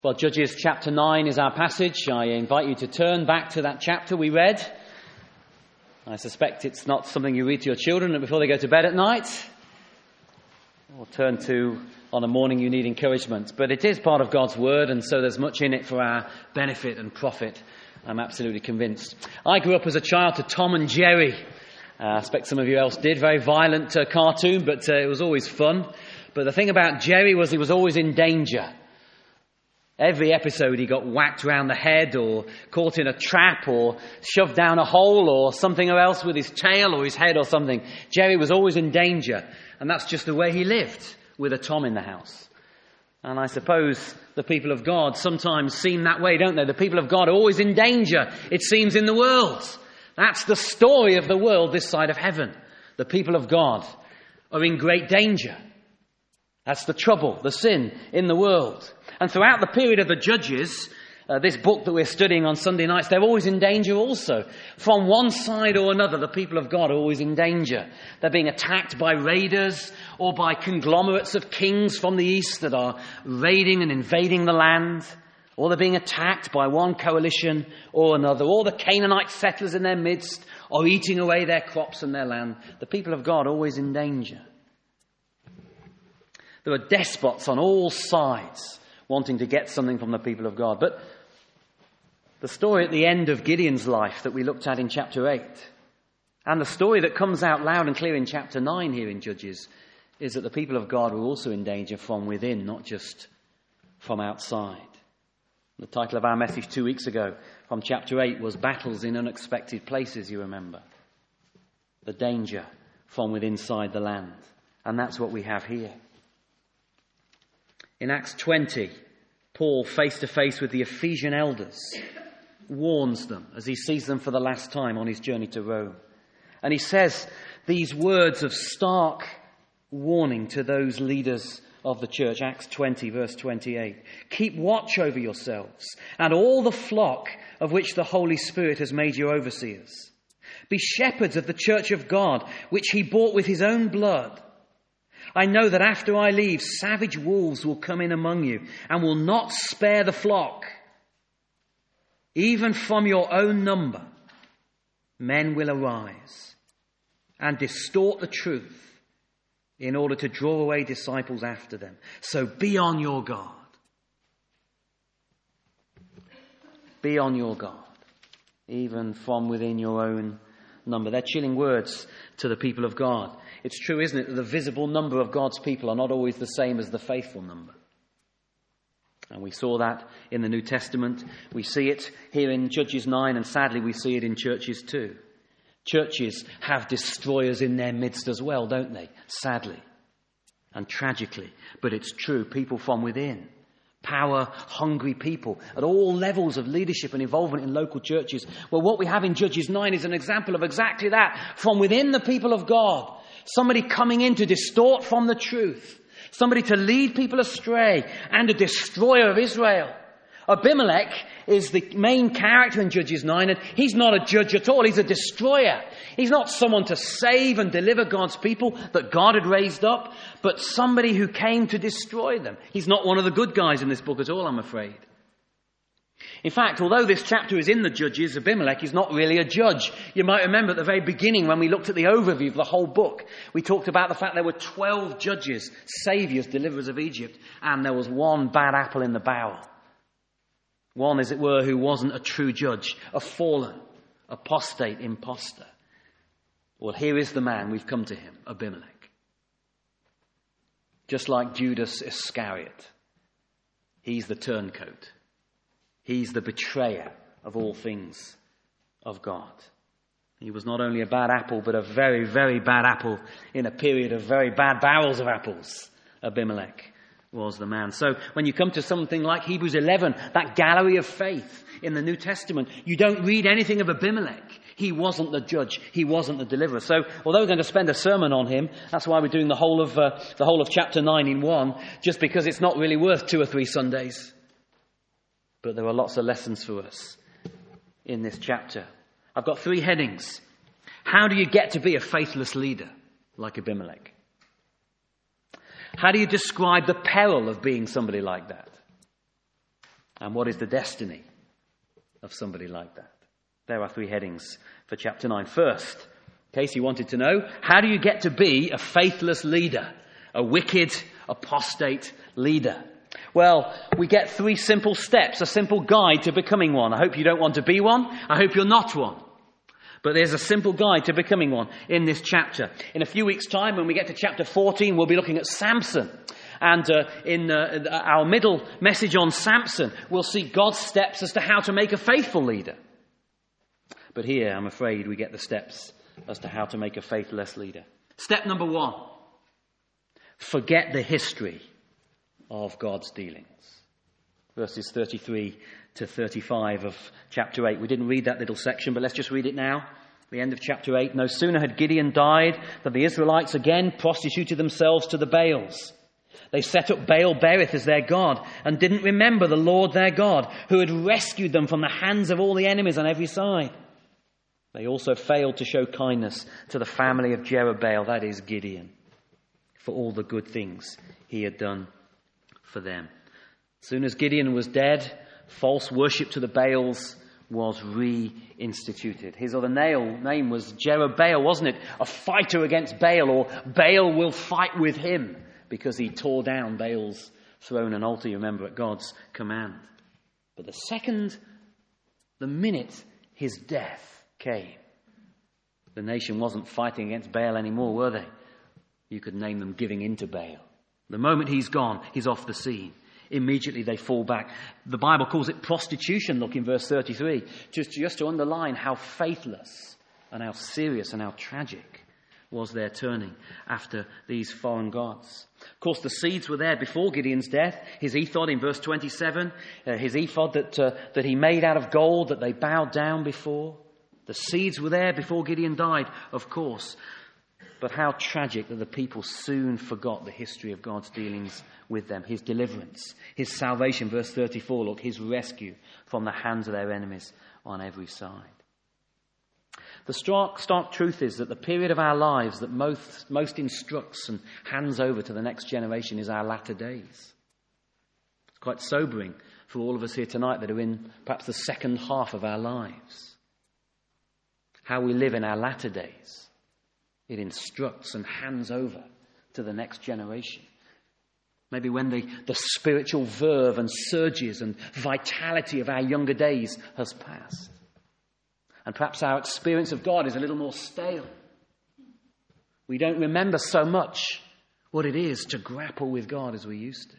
Well, Judges chapter 9 is our passage. I invite you to turn back to that chapter we read. I suspect it's not something you read to your children before they go to bed at night, or turn to on a morning you need encouragement. But it is part of God's word, and so there's much in it for our benefit and profit. I'm absolutely convinced. I grew up as a child to Tom and Jerry. I expect some of you else did. Very violent cartoon, but it was always fun. But the thing about Jerry was he was always in danger. Every episode he got whacked round the head or caught in a trap or shoved down a hole or something else with his tail or his head or something. Jerry was always in danger, and that's just the way he lived, with a Tom in the house. And I suppose the people of God sometimes seem that way, don't they? The people of God are always in danger, it seems, in the world. That's the story of the world this side of heaven. The people of God are in great danger. That's the trouble, the sin in the world. And throughout the period of the Judges, this book that we're studying on Sunday nights, they're always in danger also. From one side or another, the people of God are always in danger. They're being attacked by raiders or by conglomerates of kings from the east that are raiding and invading the land. Or they're being attacked by one coalition or another. Or the Canaanite settlers in their midst are eating away their crops and their land. The people of God are always in danger. There are despots on all sides wanting to get something from the people of God. But the story at the end of Gideon's life that we looked at in chapter 8, and the story that comes out loud and clear in chapter 9 here in Judges, is that the people of God were also in danger from within, not just from outside. The title of our message 2 weeks ago from chapter 8 was Battles in Unexpected Places, you remember. The danger from within inside the land. And that's what we have here. In Acts 20, Paul, face to face with the Ephesian elders, warns them as he sees them for the last time on his journey to Rome. And he says these words of stark warning to those leaders of the church. Acts 20, verse 28. Keep watch over yourselves and all the flock of which the Holy Spirit has made you overseers. Be shepherds of the church of God, which he bought with his own blood. I know that after I leave, savage wolves will come in among you and will not spare the flock. Even from your own number, men will arise and distort the truth in order to draw away disciples after them. So be on your guard. Be on your guard, even from within your own number. They're chilling words to the people of God. It's true, isn't it, that the visible number of God's people are not always the same as the faithful number. And we saw that in the New Testament. We see it here in Judges 9, and sadly we see it in churches too. Churches have destroyers in their midst as well, don't they? Sadly and tragically. But it's true, people from within. Power-hungry people at all levels of leadership and involvement in local churches. Well, what we have in Judges 9 is an example of exactly that. From within the people of God. Somebody coming in to distort from the truth. Somebody to lead people astray and a destroyer of Israel. Abimelech is the main character in Judges 9, and he's not a judge at all. He's a destroyer. He's not someone to save and deliver God's people that God had raised up, but somebody who came to destroy them. He's not one of the good guys in this book at all, I'm afraid. In fact, although this chapter is in the Judges, Abimelech is not really a judge. You might remember at the very beginning when we looked at the overview of the whole book, we talked about the fact there were 12 judges, saviors, deliverers of Egypt, and there was one bad apple in the barrel. One, as it were, who wasn't a true judge, a fallen, apostate imposter. Well, here is the man, we've come to him, Abimelech. Just like Judas Iscariot, he's the turncoat. He's the betrayer of all things of God. He was not only a bad apple, but a very, very bad apple in a period of very bad barrels of apples. Abimelech was the man. So when you come to something like Hebrews 11, that gallery of faith in the New Testament, you don't read anything of Abimelech. He wasn't the judge. He wasn't the deliverer. So although we're going to spend a sermon on him, that's why we're doing the whole of chapter 9 in one, just because it's not really worth 2 or 3 Sundays. But there are lots of lessons for us in this chapter. I've got 3 headings. How do you get to be a faithless leader like Abimelech? How do you describe the peril of being somebody like that? And what is the destiny of somebody like that? There are 3 headings for chapter 9. First, in case you wanted to know, how do you get to be a faithless leader? A wicked, apostate leader? Well, we get 3 simple steps, a simple guide to becoming one. I hope you don't want to be one. I hope you're not one. But there's a simple guide to becoming one in this chapter. In a few weeks' time, when we get to chapter 14, we'll be looking at Samson. And in our middle message on Samson, we'll see God's steps as to how to make a faithful leader. But here, I'm afraid, we get the steps as to how to make a faithless leader. Step number 1. Forget the history of God's dealings. Verses 33 to 35 of chapter 8. We didn't read that little section, but let's just read it now. The end of chapter 8. No sooner had Gideon died than the Israelites again prostituted themselves to the Baals. They set up Baal-berith as their god and didn't remember the Lord their God, who had rescued them from the hands of all the enemies on every side. They also failed to show kindness to the family of Jerubbaal, that is Gideon, for all the good things he had done for them. As soon as Gideon was dead, false worship to the Baals was reinstituted. His other name was Jerubbaal, wasn't it? A fighter against Baal, or Baal will fight with him, because he tore down Baal's throne and altar, you remember, at God's command. But the minute his death came, the nation wasn't fighting against Baal anymore, were they? You could name them giving in to Baal. The moment he's gone, he's off the scene. Immediately they fall back. The Bible calls it prostitution, look in verse 33, just to underline how faithless and how serious and how tragic was their turning after these foreign gods. Of course, the seeds were there before Gideon's death. His ephod in verse 27, his ephod that he made out of gold that they bowed down before. The seeds were there before Gideon died, of course. But how tragic that the people soon forgot the history of God's dealings with them, his deliverance, his salvation, verse 34, look, his rescue from the hands of their enemies on every side. The stark truth is that the period of our lives that most instructs and hands over to the next generation is our latter days. It's quite sobering for all of us here tonight that are in perhaps the second half of our lives. How we live in our latter days, it instructs and hands over to the next generation. Maybe when the spiritual verve and surges and vitality of our younger days has passed. And perhaps our experience of God is a little more stale. We don't remember so much what it is to grapple with God as we used to.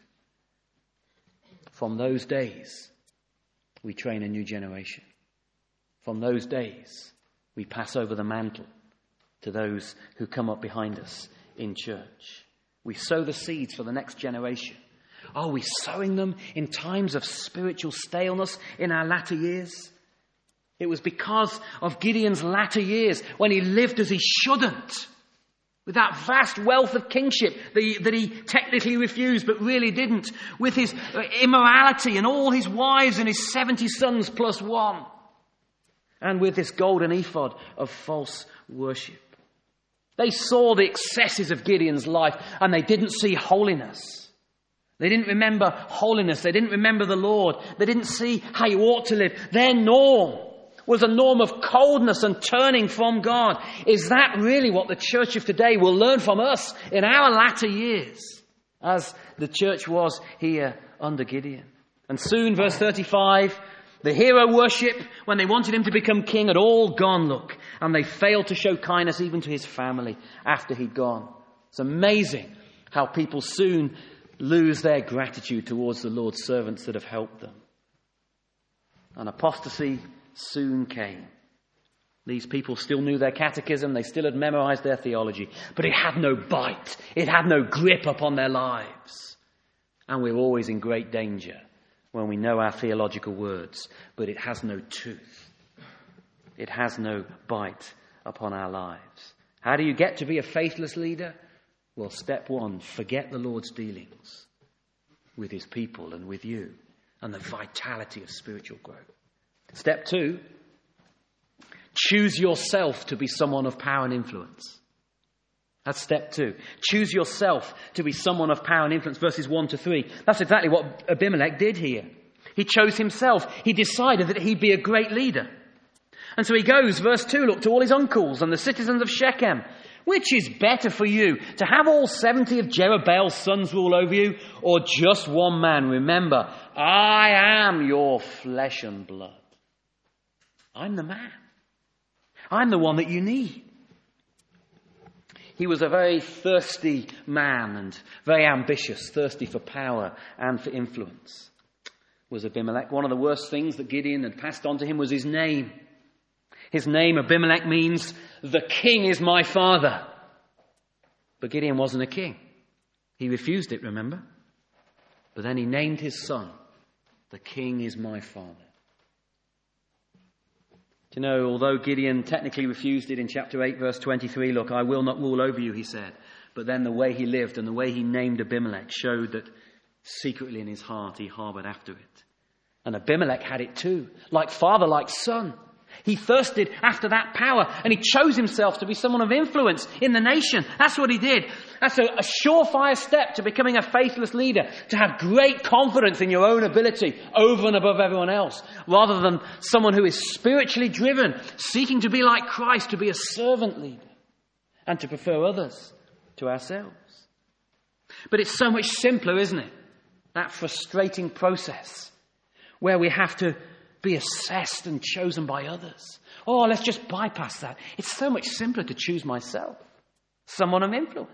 From those days, we train a new generation. From those days, we pass over the mantle to those who come up behind us in church. We sow the seeds for the next generation. Are we sowing them in times of spiritual staleness in our latter years? It was because of Gideon's latter years, when he lived as he shouldn't, with that vast wealth of kingship that he technically refused but really didn't, with his immorality and all his wives and his 70 sons plus one, and with this golden ephod of false worship. They saw the excesses of Gideon's life and they didn't see holiness. They didn't remember holiness. They didn't remember the Lord. They didn't see how you ought to live. Their norm was a norm of coldness and turning from God. Is that really what the church of today will learn from us in our latter years, as the church was here under Gideon? And soon, verse 35, the hero worship, when they wanted him to become king, had all gone, look. And they failed to show kindness even to his family after he'd gone. It's amazing how people soon lose their gratitude towards the Lord's servants that have helped them. And apostasy soon came. These people still knew their catechism, they still had memorized their theology, but it had no bite, it had no grip upon their lives. And we're always in great danger when we know our theological words, but it has no tooth. It has no bite upon our lives. How do you get to be a faithless leader? Well, step one, forget the Lord's dealings with his people and with you, and the vitality of spiritual growth. Step two, choose yourself to be someone of power and influence. That's step two. Choose yourself to be someone of power and influence, verses 1 to 3. That's exactly what Abimelech did here. He chose himself. He decided that he'd be a great leader. And so he goes, verse 2, look, to all his uncles and the citizens of Shechem. Which is better for you, to have all 70 of Jerubbaal's sons rule over you, or just one man? Remember, I am your flesh and blood. I'm the man. I'm the one that you need. He was a very thirsty man and very ambitious, thirsty for power and for influence, was Abimelech. One of the worst things that Gideon had passed on to him was his name. His name, Abimelech, means, the king is my father. But Gideon wasn't a king. He refused it, remember? But then he named his son, the king is my father. Do you know, although Gideon technically refused it in chapter 8, verse 23, look, I will not rule over you, he said. But then the way he lived and the way he named Abimelech showed that secretly in his heart he harbored after it. And Abimelech had it too, like father, like son. He thirsted after that power, and he chose himself to be someone of influence in the nation. That's what he did. That's a surefire step to becoming a faithless leader, to have great confidence in your own ability over and above everyone else, rather than someone who is spiritually driven, seeking to be like Christ, to be a servant leader, and to prefer others to ourselves. But it's so much simpler, isn't it? That frustrating process where we have to be assessed and chosen by others. Oh, let's just bypass that. It's so much simpler to choose myself, someone of influence.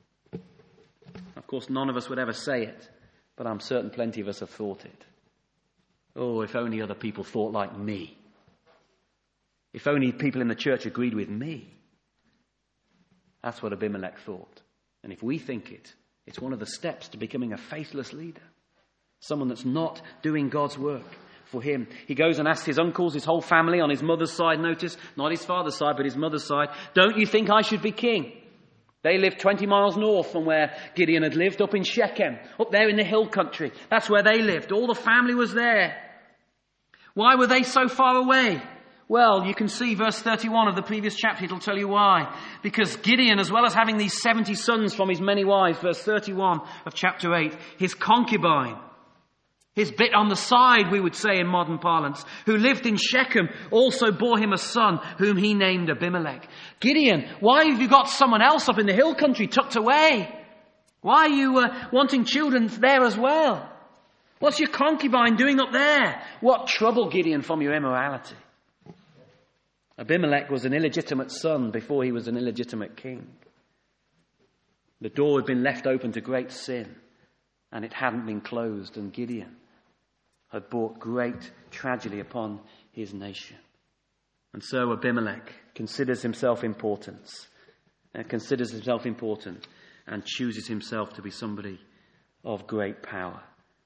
Of course, none of us would ever say it, but I'm certain plenty of us have thought it. Oh, if only other people thought like me. If only people in the church agreed with me. That's what Abimelech thought. And if we think it, it's one of the steps to becoming a faithless leader. Someone that's not doing God's work for him. He goes and asks his uncles, his whole family on his mother's side, notice, not his father's side, but his mother's side. Don't you think I should be king? They lived 20 miles north from where Gideon had lived, up in Shechem, up there in the hill country. That's where they lived. All the family was there. Why were they so far away? Well, you can see verse 31 of the previous chapter. It'll tell you why. Because Gideon, as well as having these 70 sons from his many wives, verse 31 of chapter 8, his concubine, his bit on the side, we would say in modern parlance, who lived in Shechem, also bore him a son whom he named Abimelech. Gideon, why have you got someone else up in the hill country tucked away? Why are you wanting children there as well? What's your concubine doing up there? What trouble, Gideon, from your immorality? Abimelech was an illegitimate son before he was an illegitimate king. The door had been left open to great sin, and it hadn't been closed, and Gideon had brought great tragedy upon his nation. And so Abimelech considers himself important and chooses himself to be somebody of great power.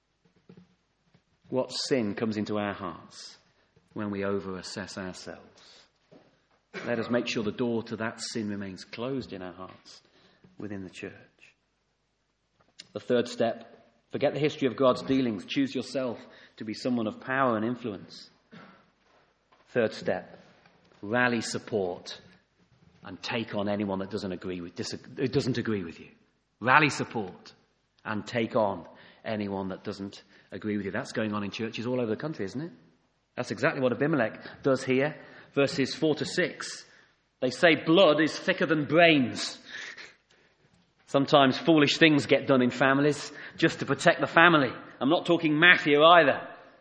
What sin comes into our hearts when we over-assess ourselves? Let us make sure the door to that sin remains closed in our hearts within the church. The third step, forget the history of God's dealings. Choose yourself to be someone of power and influence. Third step, rally support and take on anyone that doesn't agree with you. Rally support and take on anyone that doesn't agree with you. That's going on in churches all over the country, isn't it? That's exactly what Abimelech does here. Verses 4 to 6. They say blood is thicker than brains. Sometimes foolish things get done in families just to protect the family. I'm not talking mafia either.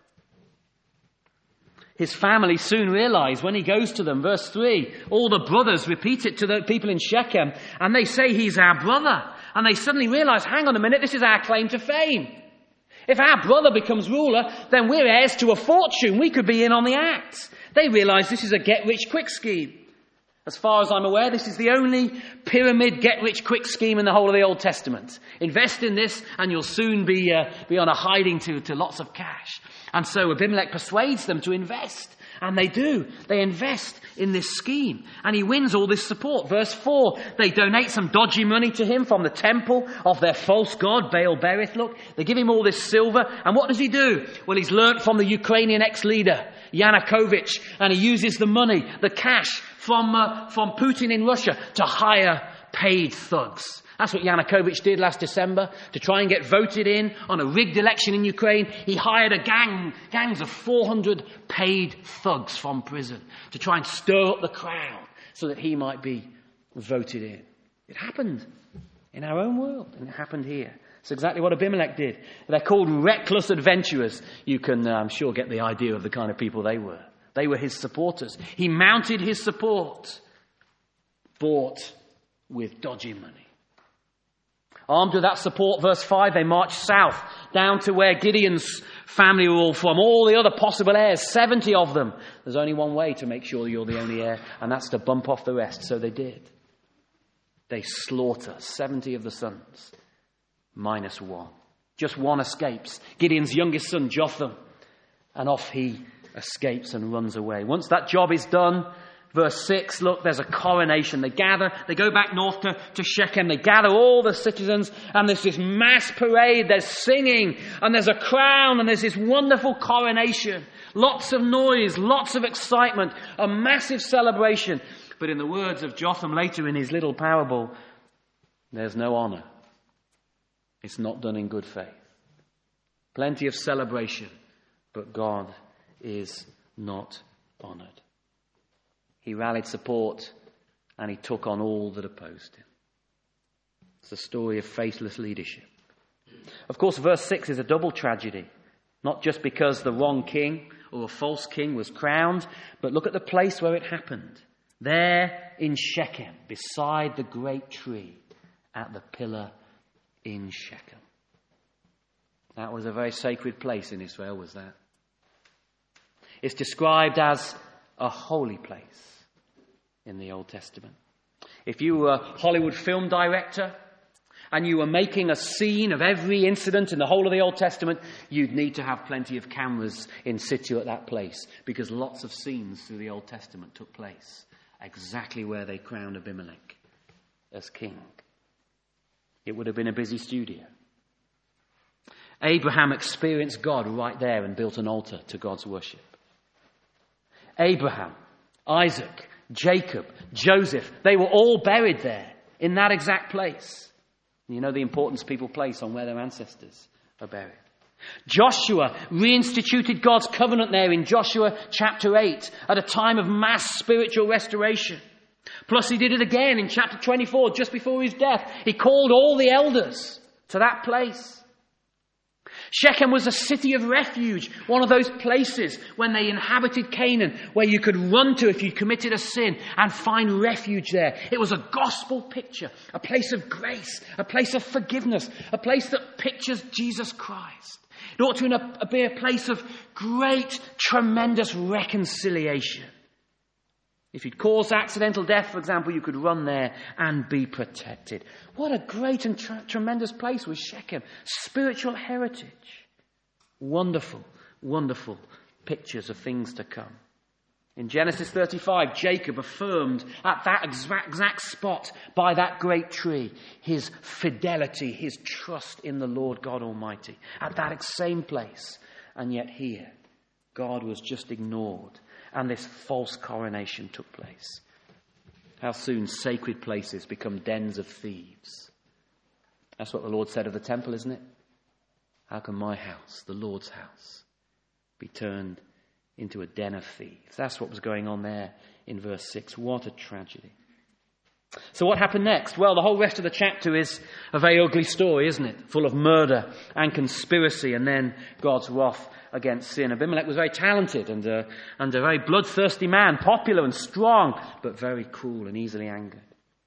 His family soon realize when he goes to them, verse 3, all the brothers repeat it to the people in Shechem, and they say he's our brother. And they suddenly realize, hang on a minute, this is our claim to fame. If our brother becomes ruler, then we're heirs to a fortune. We could be in on the act. They realize this is a get-rich-quick scheme. As far as I'm aware, this is the only pyramid get-rich-quick scheme in the whole of the Old Testament. Invest in this and you'll soon be on a hiding to lots of cash. And so Abimelech persuades them to invest. And they do. They invest in this scheme. And he wins all this support. Verse 4, they donate some dodgy money to him from the temple of their false god, Baal Berith. Look, they give him all this silver. And what does he do? Well, he's learnt from the Ukrainian ex-leader, Yanukovych. And he uses the money, the cash from Putin in Russia to hire paid thugs That's what Yanukovych did last December to try and get voted in on a rigged election in Ukraine. He hired gangs of 400 paid thugs from prison to try and stir up the crowd so that he might be voted in. It happened in our own world, and it happened here. It's exactly what Abimelech did. They're called reckless adventurers. You can, I'm sure, get the idea of the kind of people they were. They were his supporters. He mounted his support, bought with dodgy money. Armed with that support, verse 5, they marched south down to where Gideon's family were all from. All the other possible heirs, 70 of them. There's only one way to make sure you're the only heir, and that's to bump off the rest. So they did. They slaughter 70 of the sons, minus one. Just one escapes. Gideon's youngest son, Jotham. And off he escapes and runs away. Once that job is done, verse 6, look, there's a coronation. They go back north to Shechem. They gather all the citizens, and there's this mass parade. There's singing, and there's a crown, and there's this wonderful coronation. Lots of noise, lots of excitement, a massive celebration. But in the words of Jotham later in his little parable, there's no honor. It's not done in good faith. Plenty of celebration, but God is not honored. He rallied support, and he took on all that opposed him. It's the story of faithless leadership. Of course, verse 6 is a double tragedy. Not just because the wrong king or a false king was crowned, but look at the place where it happened. There in Shechem, beside the great tree at the pillar in Shechem. That was a very sacred place in Israel, was that? It's described as a holy place in the Old Testament. If you were a Hollywood film director and you were making a scene of every incident in the whole of the Old Testament, you'd need to have plenty of cameras in situ at that place, because lots of scenes through the Old Testament took place exactly where they crowned Abimelech as king. It would have been a busy studio. Abraham experienced God right there and built an altar to God's worship. Abraham, Isaac, Jacob, Joseph, they were all buried there in that exact place. You know the importance people place on where their ancestors are buried. Joshua reinstituted God's covenant there in Joshua chapter 8 at a time of mass spiritual restoration. Plus he did it again in chapter 24 just before his death. He called all the elders to that place. Shechem was a city of refuge, one of those places when they inhabited Canaan where you could run to if you committed a sin and find refuge there. It was a gospel picture, a place of grace, a place of forgiveness, a place that pictures Jesus Christ. It ought to be a place of great, tremendous reconciliation. If you'd caused accidental death, for example, you could run there and be protected. What a great and tremendous place was Shechem. Spiritual heritage. Wonderful, wonderful pictures of things to come. In Genesis 35, Jacob affirmed at that exact spot by that great tree his fidelity, his trust in the Lord God Almighty. At that same place. And yet here, God was just ignored. And this false coronation took place. How soon sacred places become dens of thieves. That's what the Lord said of the temple, isn't it? How can my house, the Lord's house, be turned into a den of thieves? That's what was going on there in verse 6. What a tragedy. So what happened next? Well, the whole rest of the chapter is a very ugly story, isn't it? Full of murder and conspiracy and then God's wrath against sin. Abimelech was very talented and a very bloodthirsty man, popular and strong, but very cruel and easily angered.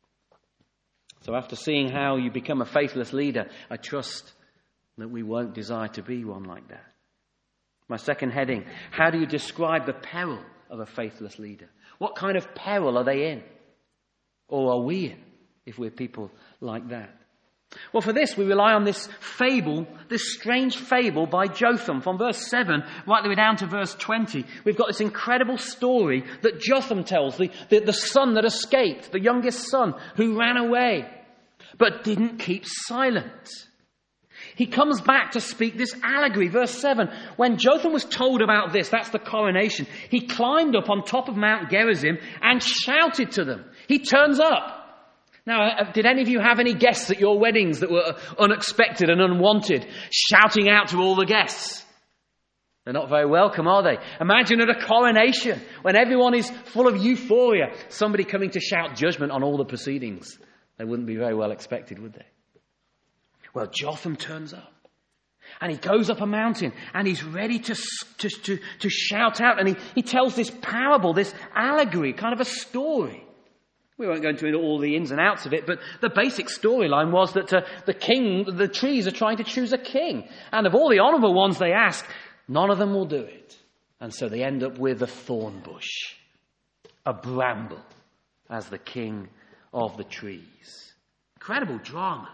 So after seeing how you become a faithless leader, I trust that we won't desire to be one like that. My second heading, how do you describe the peril of a faithless leader? What kind of peril are they in? Or are we in, if we're people like that? Well, for this, we rely on this fable, this strange fable by Jotham. From verse 7 right the way down to verse 20, we've got this incredible story that Jotham tells, the son that escaped, the youngest son who ran away, but didn't keep silent. He comes back to speak this allegory. Verse 7, when Jotham was told about this, that's the coronation, he climbed up on top of Mount Gerizim and shouted to them. He turns up. Now, did any of you have any guests at your weddings that were unexpected and unwanted, shouting out to all the guests? They're not very welcome, are they? Imagine at a coronation, when everyone is full of euphoria, somebody coming to shout judgment on all the proceedings. They wouldn't be very well expected, would they? Well, Jotham turns up. And he goes up a mountain and he's ready to shout out. And he tells this parable, this allegory, kind of a story. We won't go into all the ins and outs of it, but the basic storyline was that the trees are trying to choose a king. And of all the honourable ones they ask, none of them will do it. And so they end up with a thorn bush, a bramble, as the king of the trees. Incredible drama.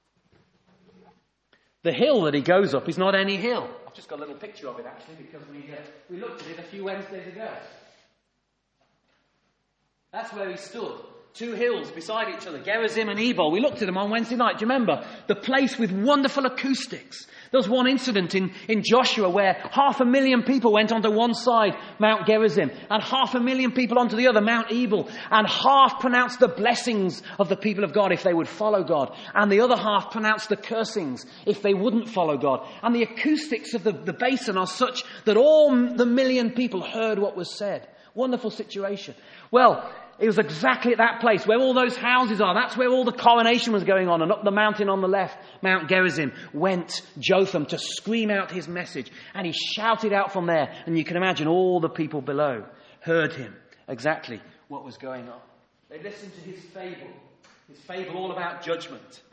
The hill that he goes up is not any hill. I've just got a little picture of it, actually, because we looked at it a few Wednesdays ago. That's where he stood. Two hills beside each other, Gerizim and Ebal. We looked at them on Wednesday night. Do you remember? The place with wonderful acoustics. There was one incident in Joshua where 500,000 people went onto one side, Mount Gerizim, and 500,000 people onto the other, Mount Ebal, and half pronounced the blessings of the people of God if they would follow God, and the other half pronounced the cursings if they wouldn't follow God. And the acoustics of the basin are such that all the 1,000,000 people heard what was said. Wonderful situation. Well, it was exactly at that place where all those houses are. That's where all the coronation was going on. And up the mountain on the left, Mount Gerizim, went Jotham to scream out his message. And he shouted out from there. And you can imagine all the people below heard him exactly what was going on. They listened to his fable all about judgment.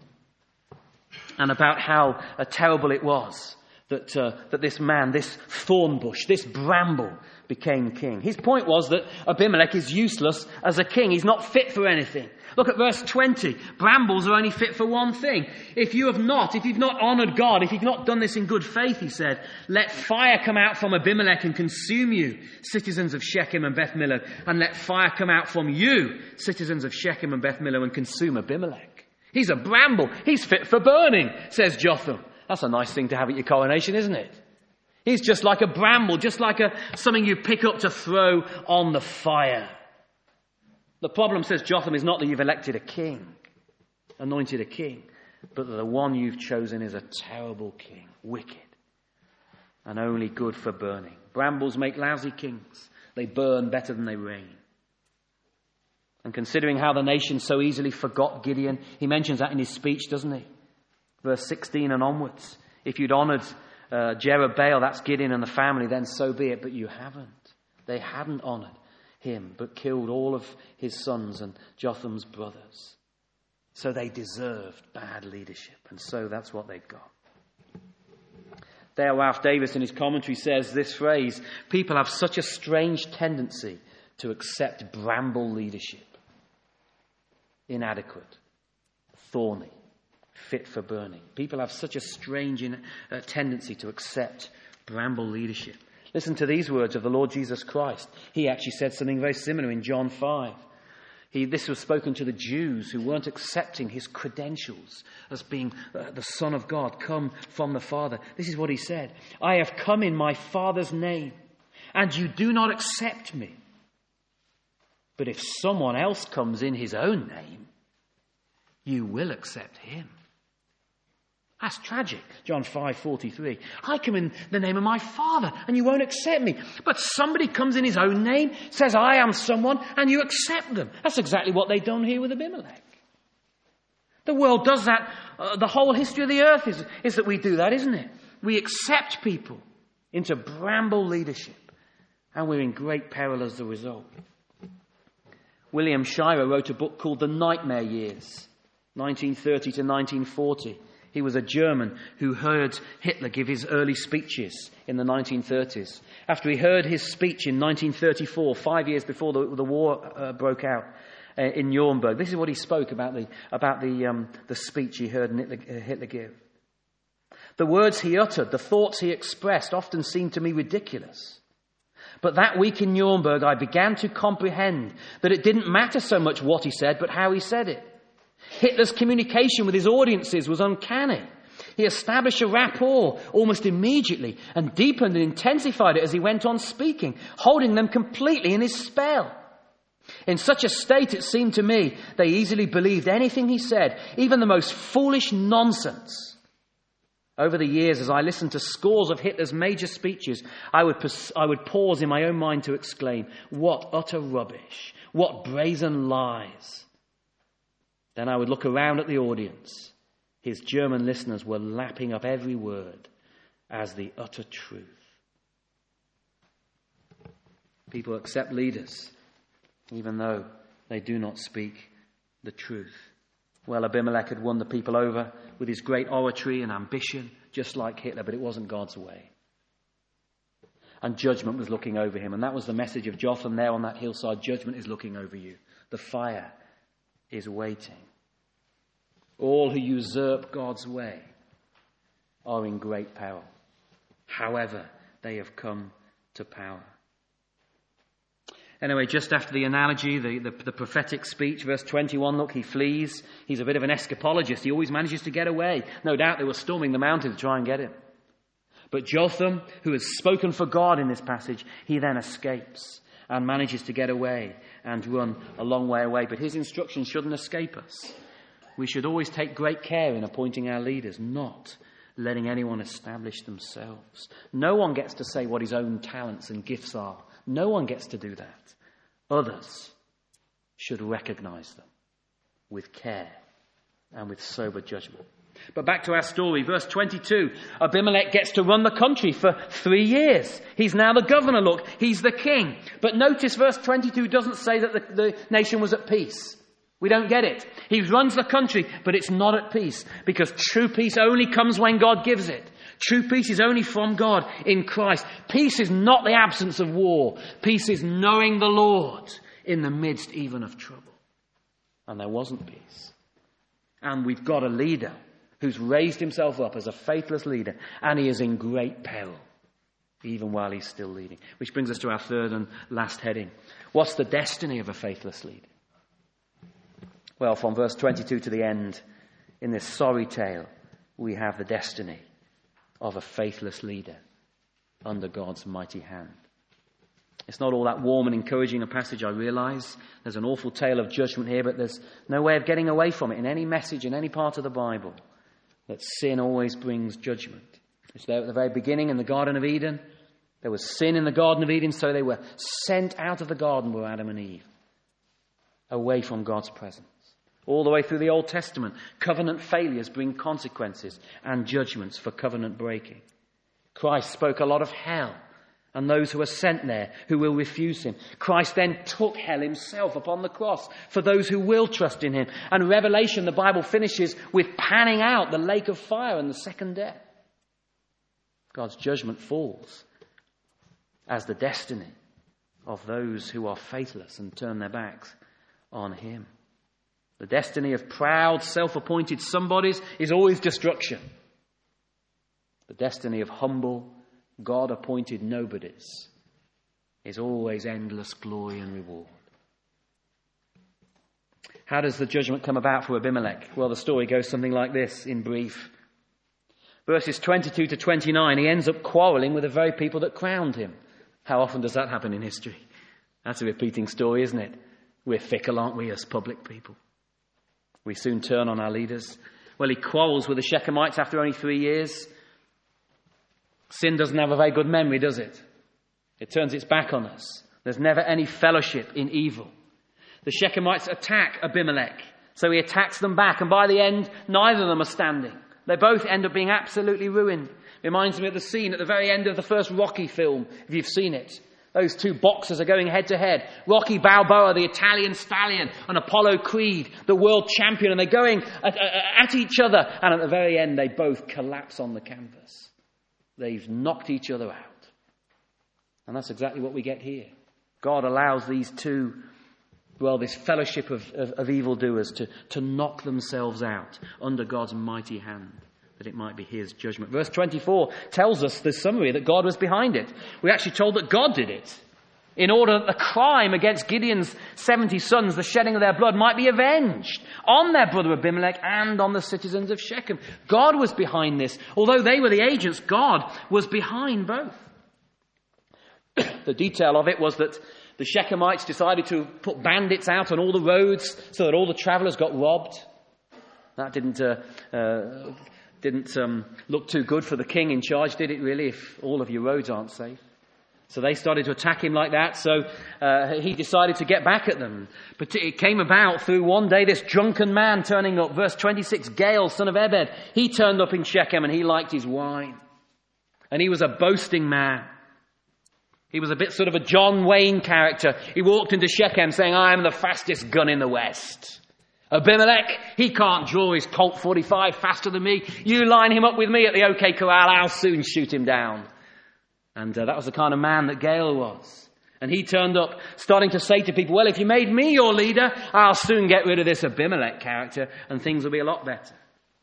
And about how terrible it was that this man, this thorn bush, this bramble, became king. His point was that Abimelech is useless as a king. He's not fit for anything. Look at verse 20. Brambles are only fit for one thing. If you've not honoured God, if you've not done this in good faith, he said, let fire come out from Abimelech and consume you, citizens of Shechem and Beth Millo, and let fire come out from you, citizens of Shechem and Beth Millo, and consume Abimelech. He's a bramble. He's fit for burning, says Jotham. That's a nice thing to have at your coronation, isn't it? He's just like a bramble, just like something you pick up to throw on the fire. The problem, says Jotham, is not that you've elected a king, anointed a king, but that the one you've chosen is a terrible king, wicked, and only good for burning. Brambles make lousy kings. They burn better than they reign. And considering how the nation so easily forgot Gideon, he mentions that in his speech, doesn't he? Verse 16 and onwards. If you'd honoured Jerubbaal, that's Gideon and the family, then so be it. But you haven't. They hadn't honoured him, but killed all of his sons and Jotham's brothers. So they deserved bad leadership. And so that's what they got. There, Ralph Davis in his commentary says this phrase, people have such a strange tendency to accept bramble leadership. Inadequate, thorny, fit for burning. People have such a strange tendency to accept bramble leadership. Listen to these words of the Lord Jesus Christ. He actually said something very similar in John 5. This was spoken to the Jews who weren't accepting his credentials as being the Son of God, come from the Father. This is what he said. I have come in my Father's name, and you do not accept me. But if someone else comes in his own name, you will accept him. That's tragic. John 5:43. I come in the name of my Father and you won't accept me. But somebody comes in his own name, says I am someone, and you accept them. That's exactly what they've done here with Abimelech. The world does that. The whole history of the earth is that we do that, isn't it? We accept people into bramble leadership, and we're in great peril as a result. William Shirer wrote a book called The Nightmare Years, 1930 to 1940. He was a German who heard Hitler give his early speeches in the 1930s. After he heard his speech in 1934, 5 years before the war broke out in Nuremberg, this is what he spoke about the speech he heard Hitler give. The words he uttered, the thoughts he expressed often seemed to me ridiculous. But that week in Nuremberg, I began to comprehend that it didn't matter so much what he said, but how he said it. Hitler's communication with his audiences was uncanny. He established a rapport almost immediately and deepened and intensified it as he went on speaking, holding them completely in his spell. In such a state, it seemed to me, they easily believed anything he said, even the most foolish nonsense. Over the years, as I listened to scores of Hitler's major speeches, I would pause in my own mind to exclaim, what utter rubbish, what brazen lies. Then I would look around at the audience. His German listeners were lapping up every word as the utter truth. People accept leaders even though they do not speak the truth. Well, Abimelech had won the people over with his great oratory and ambition, just like Hitler, but it wasn't God's way. And judgment was looking over him. And that was the message of Jotham there on that hillside. Judgment is looking over you. The fire is waiting. All who usurp God's way are in great peril. However, they have come to power. Anyway, just after the analogy, the prophetic speech, verse 21, look, he flees. He's a bit of an escapologist. He always manages to get away. No doubt they were storming the mountain to try and get him. But Jotham, who has spoken for God in this passage, he then escapes and manages to get away and run a long way away. But his instructions shouldn't escape us. We should always take great care in appointing our leaders, not letting anyone establish themselves. No one gets to say what his own talents and gifts are. No one gets to do that. Others should recognize them with care and with sober judgment. But back to our story, verse 22. Abimelech gets to run the country for 3 years. He's now the governor, look. He's the king. But notice verse 22 doesn't say that the nation was at peace. We don't get it. He runs the country, but it's not at peace, because true peace only comes when God gives it. True peace is only from God in Christ. Peace is not the absence of war. Peace is knowing the Lord in the midst even of trouble. And there wasn't peace. And we've got a leader who's raised himself up as a faithless leader, and he is in great peril, even while he's still leading. Which brings us to our third and last heading. What's the destiny of a faithless leader? Well, from verse 22 to the end, in this sorry tale, we have the destiny of a faithless leader under God's mighty hand. It's not all that warm and encouraging a passage, I realise. There's an awful tale of judgment here, but there's no way of getting away from it in any message, in any part of the Bible, that sin always brings judgment. It's there at the very beginning in the Garden of Eden. There was sin in the Garden of Eden, so they were sent out of the garden with Adam and Eve, away from God's presence. All the way through the Old Testament, covenant failures bring consequences and judgments for covenant breaking. Christ spoke a lot of hell and those who are sent there who will refuse him. Christ then took hell himself upon the cross for those who will trust in him. And Revelation, the Bible finishes with panning out the lake of fire and the second death. God's judgment falls as the destiny of those who are faithless and turn their backs on him. The destiny of proud, self-appointed somebodies is always destruction. The destiny of humble, God-appointed nobodies is always endless glory and reward. How does the judgment come about for Abimelech? Well, the story goes something like this, in brief. Verses 22 to 29, he ends up quarrelling with the very people that crowned him. How often does that happen in history? That's a repeating story, isn't it? We're fickle, aren't we, as public people? We soon turn on our leaders. Well, he quarrels with the Shechemites after only 3 years. Sin doesn't have a very good memory, does it? It turns its back on us. There's never any fellowship in evil. The Shechemites attack Abimelech, so he attacks them back, and by the end, neither of them are standing. They both end up being absolutely ruined. Reminds me of the scene at the very end of the first Rocky film, if you've seen it. Those two boxers are going head to head. Rocky Balboa, the Italian stallion, and Apollo Creed, the world champion, and they're going at each other. And at the very end, they both collapse on the canvas. They've knocked each other out. And that's exactly what we get here. God allows these two, this fellowship of evildoers to knock themselves out under God's mighty hand, that it might be his judgment. Verse 24 tells us the summary that God was behind it. We're actually told that God did it in order that the crime against Gideon's 70 sons, the shedding of their blood, might be avenged on their brother Abimelech and on the citizens of Shechem. God was behind this. Although they were the agents, God was behind both. the detail of it was that the Shechemites decided to put bandits out on all the roads so that all the travellers got robbed. That didn't look too good for the king in charge, did it really, if all of your roads aren't safe? So they started to attack him like that, so he decided to get back at them. But it came about through one day this drunken man turning up. Verse 26, Gaal, son of Ebed, he turned up in Shechem and he liked his wine. And he was a boasting man. He was a bit sort of a John Wayne character. He walked into Shechem saying, I am the fastest gun in the West. Abimelech, he can't draw his Colt 45 faster than me. You line him up with me at the OK Corral, I'll soon shoot him down. And that was the kind of man that Gaal was. And he turned up starting to say to people, well, if you made me your leader, I'll soon get rid of this Abimelech character and things will be a lot better.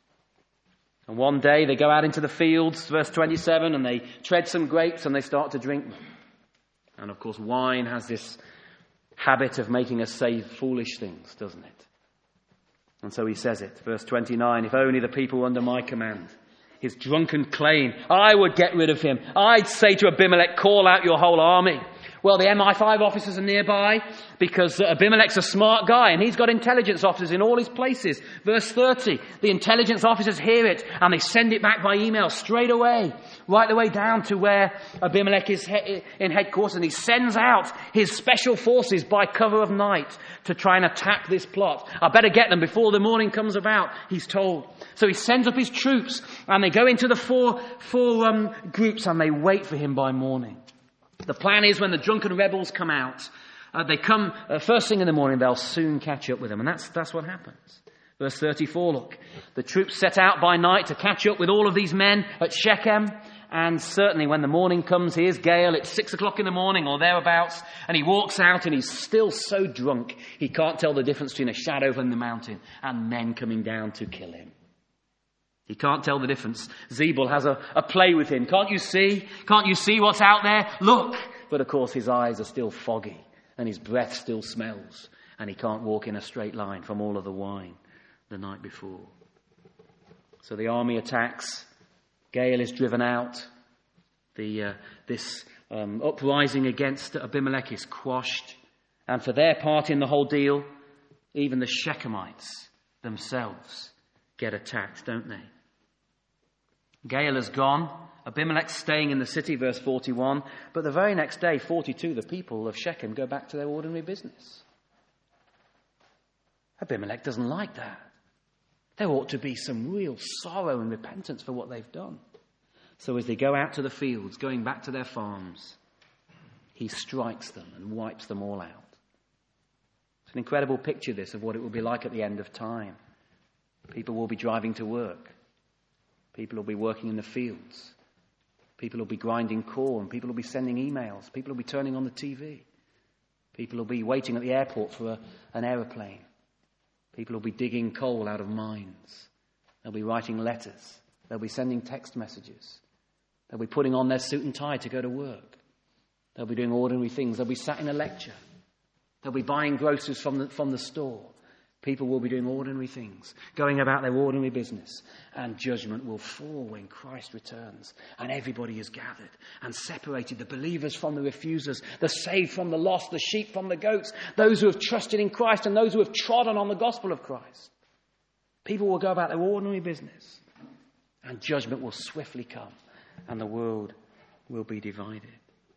And one day they go out into the fields, verse 27, and they tread some grapes and they start to drink them. And of course, wine has this habit of making us say foolish things, doesn't it? And so he says it, verse 29, if only the people were under my command. His drunken claim, I would get rid of him. I'd say to Abimelech, call out your whole army. Well, the MI5 officers are nearby because Abimelech's a smart guy and he's got intelligence officers in all his places. Verse 30, the intelligence officers hear it and they send it back by email straight away, right the way down to where Abimelech is in headquarters, and he sends out his special forces by cover of night to try and attack this plot. I better get them before the morning comes about, he's told. So he sends up his troops and they go into the four groups and they wait for him by morning. The plan is when the drunken rebels come out, they come first thing in the morning, they'll soon catch up with them. And that's what happens. Verse 34, look. The troops set out by night to catch up with all of these men at Shechem. And certainly when the morning comes, here's Gaal. It's 6 o'clock in the morning or thereabouts. And he walks out and he's still so drunk, he can't tell the difference between a shadow from the mountain and men coming down to kill him. He can't tell the difference. Zebul has a play with him. Can't you see? Can't you see what's out there? Look! But of course his eyes are still foggy and his breath still smells and he can't walk in a straight line from all of the wine the night before. So the army attacks. Gaal is driven out. This uprising against Abimelech is quashed. And for their part in the whole deal, even the Shechemites themselves get attacked, don't they? Gaal has gone. Abimelech's staying in the city, verse 41. But the very next day, 42, the people of Shechem go back to their ordinary business. Abimelech doesn't like that. There ought to be some real sorrow and repentance for what they've done. So as they go out to the fields, going back to their farms, he strikes them and wipes them all out. It's an incredible picture, this, of what it will be like at the end of time. People will be driving to work. People will be working in the fields. People will be grinding corn. People will be sending emails. People will be turning on the TV. People will be waiting at the airport for an aeroplane. People will be digging coal out of mines. They'll be writing letters. They'll be sending text messages. They'll be putting on their suit and tie to go to work. They'll be doing ordinary things. They'll be sat in a lecture. They'll be buying groceries from the store. People will be doing ordinary things, going about their ordinary business, and judgment will fall when Christ returns, and everybody is gathered and separated, the believers from the refusers, the saved from the lost, the sheep from the goats, those who have trusted in Christ and those who have trodden on the gospel of Christ. People will go about their ordinary business, and judgment will swiftly come, and the world will be divided.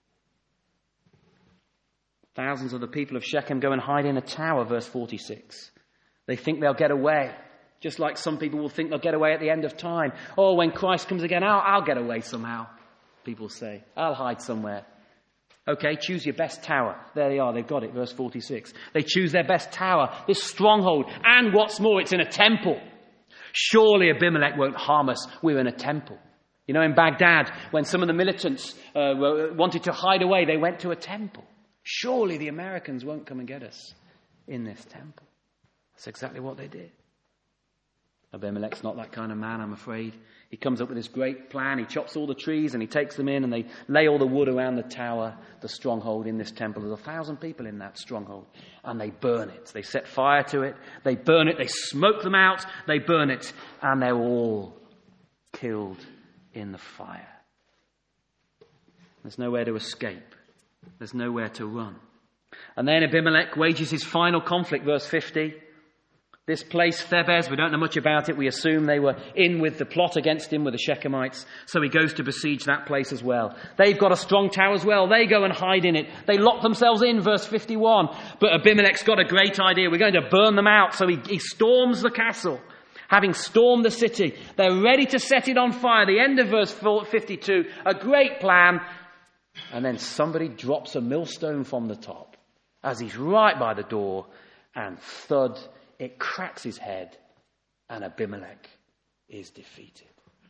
Thousands of the people of Shechem go and hide in a tower, verse 46. They think they'll get away, just like some people will think they'll get away at the end of time. Oh, when Christ comes again, I'll get away somehow, people say. I'll hide somewhere. Okay, choose your best tower. There they are, they've got it, verse 46. They choose their best tower, this stronghold, and what's more, it's in a temple. Surely Abimelech won't harm us, we're in a temple. You know, in Baghdad, when some of the militants wanted to hide away, they went to a temple. Surely the Americans won't come and get us in this temple. That's exactly what they did. Abimelech's not that kind of man, I'm afraid. He comes up with this great plan. He chops all the trees and he takes them in and they lay all the wood around the tower, the stronghold in this temple. There's 1,000 people in that stronghold and they burn it. They set fire to it. They burn it. They smoke them out. They burn it and they're all killed in the fire. There's nowhere to escape. There's nowhere to run. And then Abimelech wages his final conflict, verse 50. This place, Thebez, we don't know much about it. We assume they were in with the plot against him with the Shechemites. So he goes to besiege that place as well. They've got a strong tower as well. They go and hide in it. They lock themselves in, verse 51. But Abimelech's got a great idea. We're going to burn them out. So he storms the castle. Having stormed the city, they're ready to set it on fire. The end of verse 52, a great plan. And then somebody drops a millstone from the top as he's right by the door, and thud, it cracks his head, and Abimelech is defeated.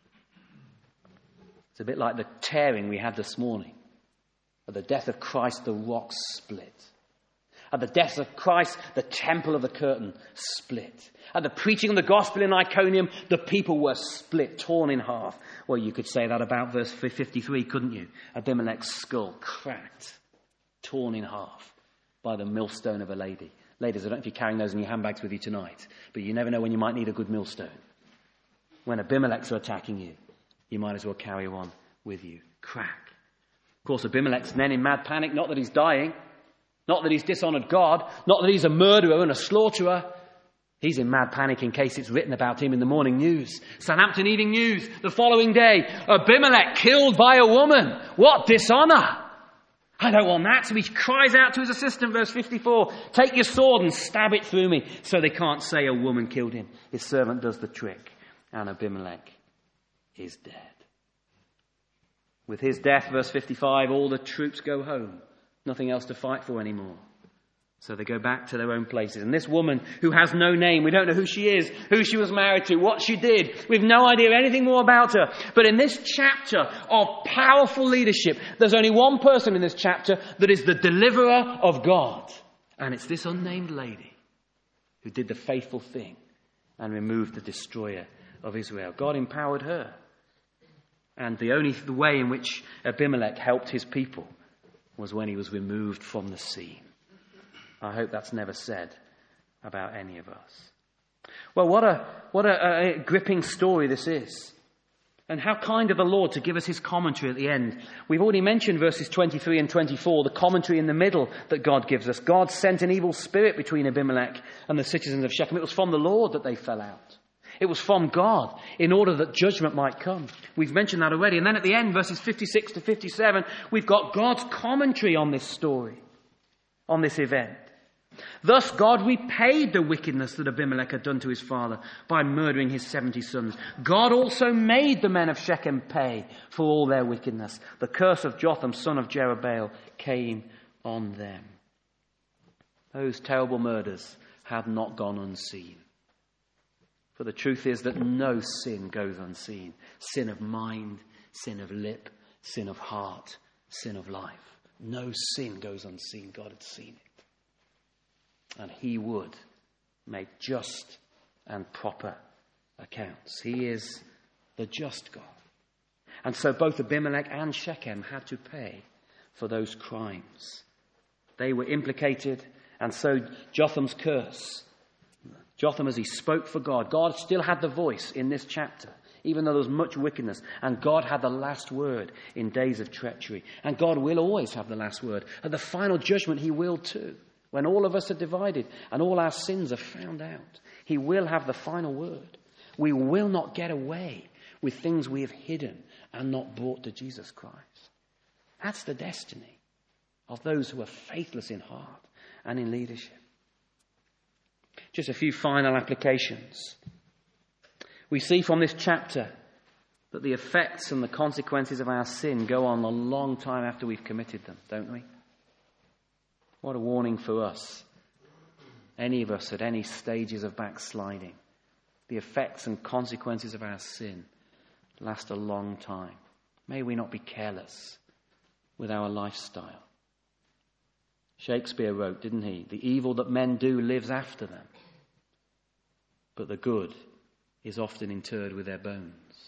It's a bit like the tearing we had this morning. At the death of Christ, the rocks split. At the death of Christ, the temple of the curtain split. At the preaching of the gospel in Iconium, the people were split, torn in half. Well, you could say that about verse 53, couldn't you? Abimelech's skull cracked, torn in half by the millstone of a lady. Ladies, I don't know if you're carrying those in your handbags with you tonight, but you never know when you might need a good millstone. When Abimelechs are attacking you, you might as well carry one with you. Crack. Of course, Abimelech's then in mad panic, not that he's dying, not that he's dishonoured God, not that he's a murderer and a slaughterer. He's in mad panic in case it's written about him in the morning news. Southampton Evening News, the following day, Abimelech killed by a woman. What dishonour! I don't want that. So he cries out to his assistant, verse 54, take your sword and stab it through me, so they can't say a woman killed him. His servant does the trick, and Abimelech is dead. With his death, verse 55, all the troops go home. Nothing else to fight for anymore. So they go back to their own places. And this woman who has no name, we don't know who she is, who she was married to, what she did. We've no idea anything more about her. But in this chapter of powerful leadership, there's only one person in this chapter that is the deliverer of God. And it's this unnamed lady who did the faithful thing and removed the destroyer of Israel. God empowered her. And the only way in which Abimelech helped his people was when he was removed from the scene. I hope that's never said about any of us. Well, what a gripping story this is. And how kind of the Lord to give us his commentary at the end. We've already mentioned verses 23 and 24, the commentary in the middle that God gives us. God sent an evil spirit between Abimelech and the citizens of Shechem. It was from the Lord that they fell out. It was from God in order that judgment might come. We've mentioned that already. And then at the end, verses 56 to 57, we've got God's commentary on this story, on this event. Thus God repaid the wickedness that Abimelech had done to his father by murdering his 70 sons. God also made the men of Shechem pay for all their wickedness. The curse of Jotham, son of Jerubbaal, came on them. Those terrible murders had not gone unseen. For the truth is that no sin goes unseen. Sin of mind, sin of lip, sin of heart, sin of life. No sin goes unseen. God had seen it. And he would make just and proper accounts. He is the just God. And so both Abimelech and Shechem had to pay for those crimes. They were implicated, and so Jotham's curse. Jotham, as he spoke for God, God still had the voice in this chapter, even though there was much wickedness. And God had the last word in days of treachery. And God will always have the last word. At the final judgment, he will too. When all of us are divided and all our sins are found out, he will have the final word. We will not get away with things we have hidden and not brought to Jesus Christ. That's the destiny of those who are faithless in heart and in leadership. Just a few final applications. We see from this chapter that the effects and the consequences of our sin go on a long time after we've committed them, don't we? What a warning for us, any of us at any stages of backsliding. The effects and consequences of our sin last a long time. May we not be careless with our lifestyle. Shakespeare wrote, didn't he? The evil that men do lives after them, but the good is often interred with their bones.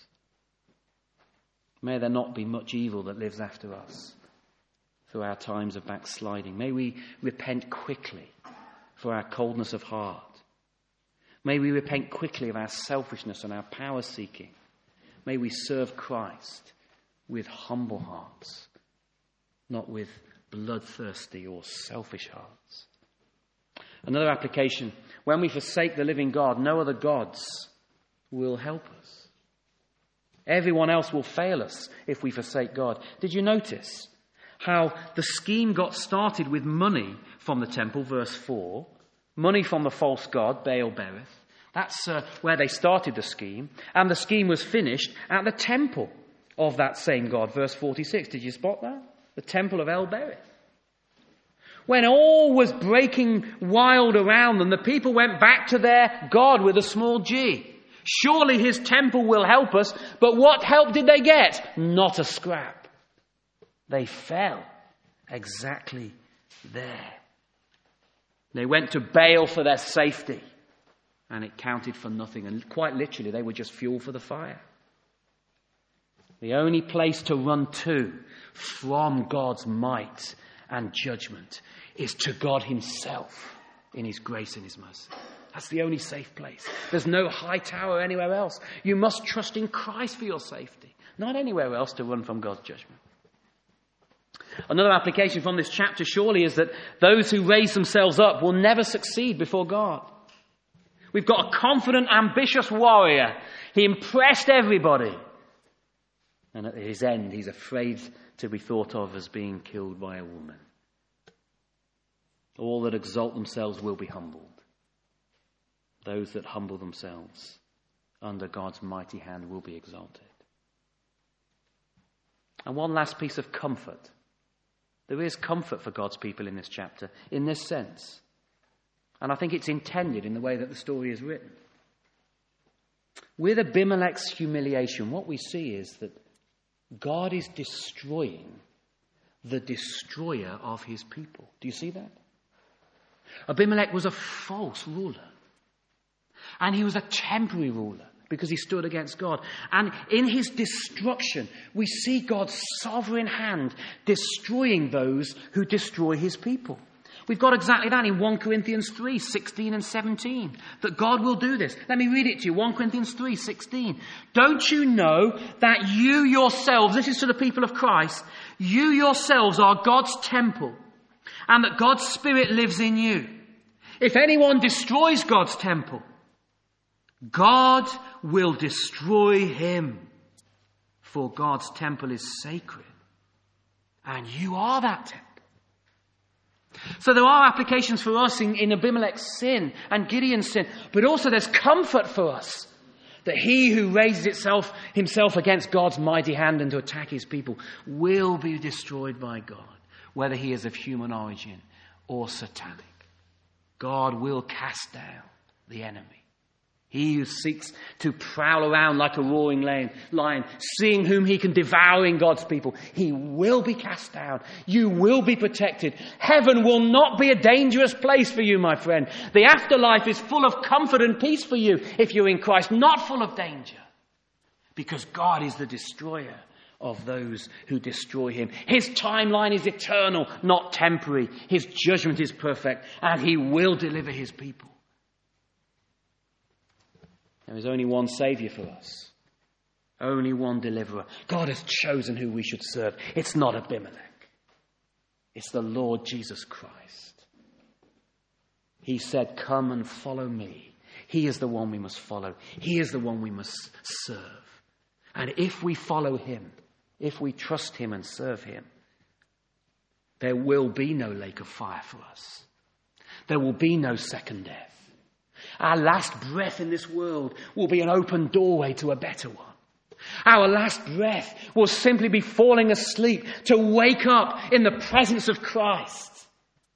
May there not be much evil that lives after us through our times of backsliding. May we repent quickly for our coldness of heart. May we repent quickly of our selfishness and our power seeking. May we serve Christ with humble hearts, not with bloodthirsty or selfish hearts. Another application, when we forsake the living God, no other gods will help us. Everyone else will fail us if we forsake God. Did you notice how the scheme got started with money from the temple, verse 4, money from the false god, Baal-berith. That's where they started the scheme. And the scheme was finished at the temple of that same god, verse 46. Did you spot that? The temple of El-berith. When all was breaking wild around them, the people went back to their God with a small g. Surely his temple will help us. But what help did they get? Not a scrap. They fell exactly there. They went to Baal for their safety, and it counted for nothing. And quite literally, they were just fuel for the fire. The only place to run to from God's might and judgment is to God himself in his grace and his mercy. That's the only safe place. There's no high tower anywhere else. You must trust in Christ for your safety, not anywhere else to run from God's judgment. Another application from this chapter surely is that those who raise themselves up will never succeed before God. We've got a confident, ambitious warrior. He impressed everybody. And at his end, he's afraid to be thought of as being killed by a woman. All that exalt themselves will be humbled. Those that humble themselves under God's mighty hand will be exalted. And one last piece of comfort. There is comfort for God's people in this chapter, in this sense. And I think it's intended in the way that the story is written. With Abimelech's humiliation, what we see is that God is destroying the destroyer of his people. Do you see that? Abimelech was a false ruler. And he was a temporary ruler because he stood against God. And in his destruction, we see God's sovereign hand destroying those who destroy his people. We've got exactly that in 1 Corinthians 3, 16 and 17, that God will do this. Let me read it to you, 1 Corinthians 3, 16. Don't you know that you yourselves, this is to the people of Christ, you yourselves are God's temple, and that God's Spirit lives in you? If anyone destroys God's temple, God will destroy him, for God's temple is sacred, and you are that temple. So there are applications for us in Abimelech's sin and Gideon's sin, but also there's comfort for us that he who raises himself against God's mighty hand and to attack his people will be destroyed by God, whether he is of human origin or satanic. God will cast down the enemy. He who seeks to prowl around like a roaring lion, seeing whom he can devour in God's people, he will be cast down. You will be protected. Heaven will not be a dangerous place for you, my friend. The afterlife is full of comfort and peace for you if you're in Christ, not full of danger. Because God is the destroyer of those who destroy him. His timeline is eternal, not temporary. His judgment is perfect, and he will deliver his people. There is only one Saviour for us. Only one deliverer. God has chosen who we should serve. It's not Abimelech. It's the Lord Jesus Christ. He said, "Come and follow me." He is the one we must follow. He is the one we must serve. And if we follow him, if we trust him and serve him, there will be no lake of fire for us. There will be no second death. Our last breath in this world will be an open doorway to a better one. Our last breath will simply be falling asleep to wake up in the presence of Christ.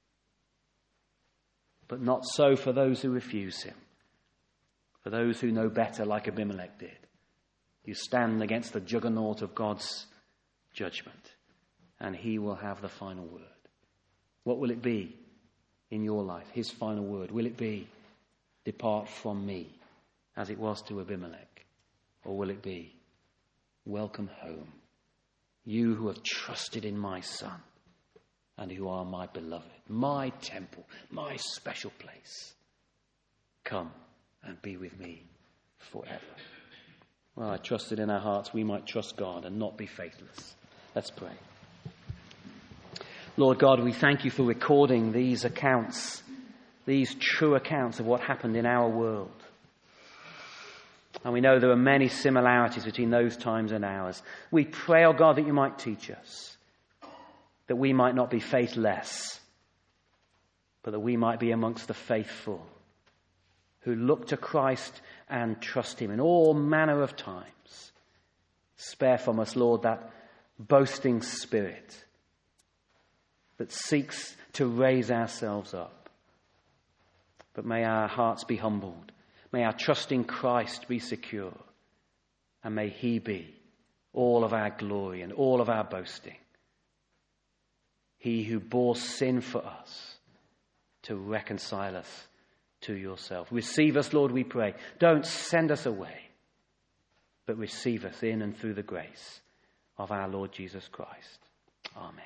But not so for those who refuse him. For those who know better, like Abimelech did. You stand against the juggernaut of God's judgment, and he will have the final word. What will it be in your life? His final word. Will it be, "Depart from me," as it was to Abimelech? Or will it be, "Welcome home, you who have trusted in my Son and who are my beloved, my temple, my special place. Come and be with me forever." Well, I trust that in our hearts we might trust God and not be faithless. Let's pray. Lord God, we thank you for recording these accounts, these true accounts of what happened in our world. And we know there are many similarities between those times and ours. We pray, oh God, that you might teach us, that we might not be faithless, but that we might be amongst the faithful who look to Christ and trust him in all manner of times. Spare from us, Lord, that boasting spirit that seeks to raise ourselves up. But may our hearts be humbled. May our trust in Christ be secure. And may he be all of our glory and all of our boasting. He who bore sin for us to reconcile us to yourself. Receive us, Lord, we pray. Don't send us away, but receive us in and through the grace of our Lord Jesus Christ. Amen.